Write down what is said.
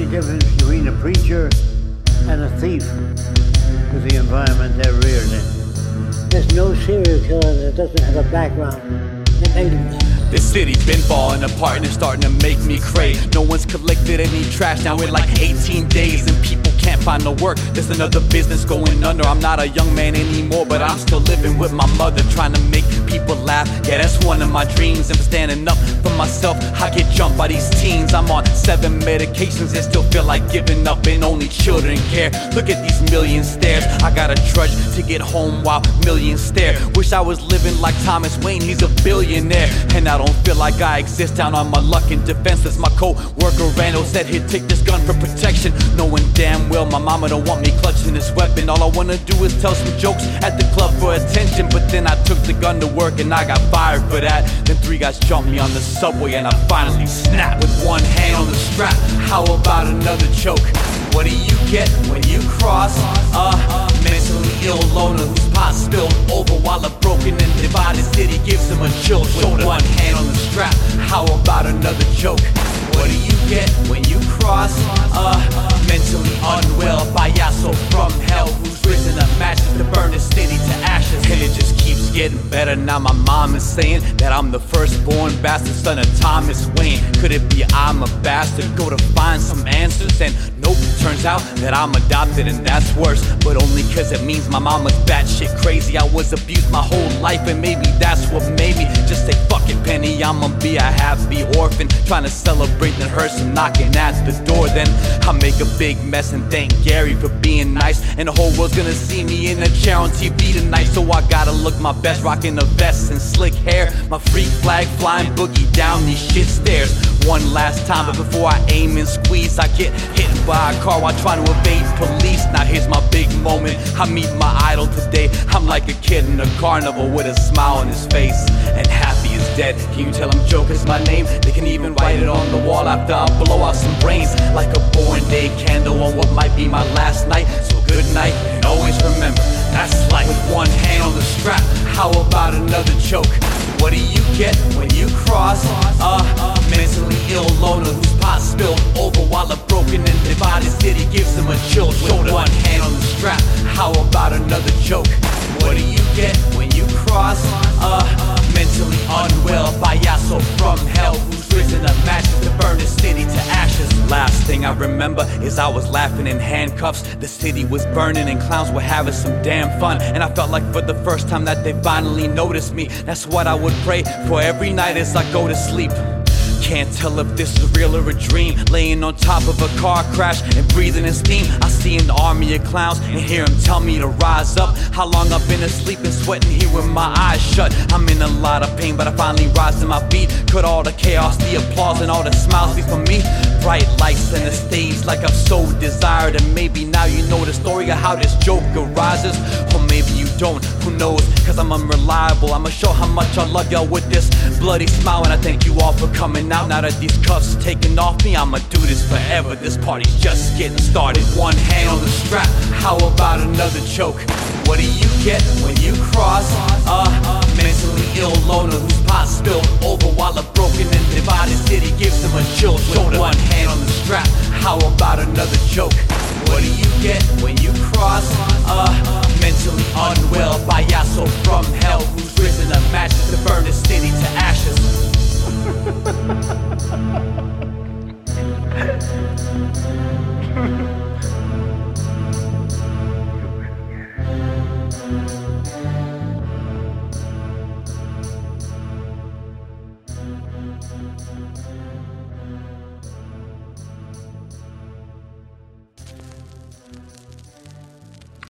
difference between a preacher and a thief to the environment they're reared in. There's no serial killer that doesn't have a background that made him that. This city's been falling apart and it's starting to make me crave. No one's collected any trash now in like 18 days, and people can't find no work. There's another business going under. I'm not a young man anymore, but I'm still living with my mother, trying to make people laugh. Yeah, that's one of my dreams, and for standing up for myself, I get jumped by these teens. I'm on 7 medications and still feel like giving up, and only children care. Look at these million stares. I gotta trudge to get home while millions stare. Wish I was living like Thomas Wayne, he's a billionaire, and I don't feel like I exist. Down on my luck and defenseless. My co-worker Randall said he'd take this gun for protection, knowing damn well my mama don't want me clutching this weapon. All I wanna do is tell some jokes at the club for attention, but then I took the gun to work and I got fired for that. Then 3 guys jumped me on the subway and I finally snapped. With one hand on the strap, how about another choke? What do you get when you cross a mentally ill loner whose pot spilled over while a broken and divided city gives him a chill shoulder? One hand on the strap, how about another joke? What do you get when you cross a mentally unwell payaso from hell who's risen a match to burn the city to ashes? And it just keeps getting better. Now my mom is saying that I'm the firstborn bastard son of Thomas Wayne. Could it be I'm a bastard? Go to find some answers, and nope, turns out that I'm adopted, and that's worse. But only cause it means my mama's batshit crazy. I was abused my whole life, and maybe that's what made me just say fuck it, Penny, I'ma be a happy orphan, trying to celebrate and hurt some knocking at the door. Then I make a big mess and thank Gary for being nice, and the whole world's gonna see me in a chair on TV tonight. So I gotta look my best, rocking a vest and slick hair, my freak flag flying boogie down these shit stairs. One last time, but before I aim and squeeze, I get hit by a car while trying to evade police. Now here's my big moment, I meet my idol today. I'm like a kid in a carnival with a smile on his face, and happy is dead. Can you tell him Joker's my name? They can even write it on the wall after I blow out some brains, like a born day candle on what might be my last night. So good night, and always remember, that's life. With one hand on the strap, how about another choke? What do you get when you cross a mentally ill loner whose pot spilled over while a broken and divided city gives him a chill shoulder? One hand on the strap, how about another joke? What do you get when you cross a mentally unwell payaso from hell who's risen a match to burn the city to ashes? Last thing I remember is I was laughing in handcuffs. The city was burning and clowns were having some damn fun, and I felt like for the first time that they finally noticed me. That's what I would pray for every night as I go to sleep. Can't tell if this is real or a dream. Laying on top of a car crash and breathing in steam, I see an army of clowns and hear them tell me to rise up. How long I've been asleep and sweating here with my eyes shut. I'm in a lot of pain, but I finally rise to my feet. Could all the chaos, the applause, and all the smiles be for me? Bright lights and the stage like I've so desired, and maybe now you know the story of how this joke arises. Or maybe you don't, who knows, cause I'm unreliable. I'ma show how much I love y'all with this bloody smile, and I thank you all for coming out. Now that these cuffs taken off me, I'ma do this forever. This party's just getting started. One hand on the strap, how about another choke? What do you get when you cross a mentally ill loner whose pot spilled over while a broken and divided city gives him a chill shoulder? One hand on the strap, how about another joke? What do you get when you cross a mentally unwell payaso from hell who's risen a match to burn the city to ashes? Ha ha ha ha.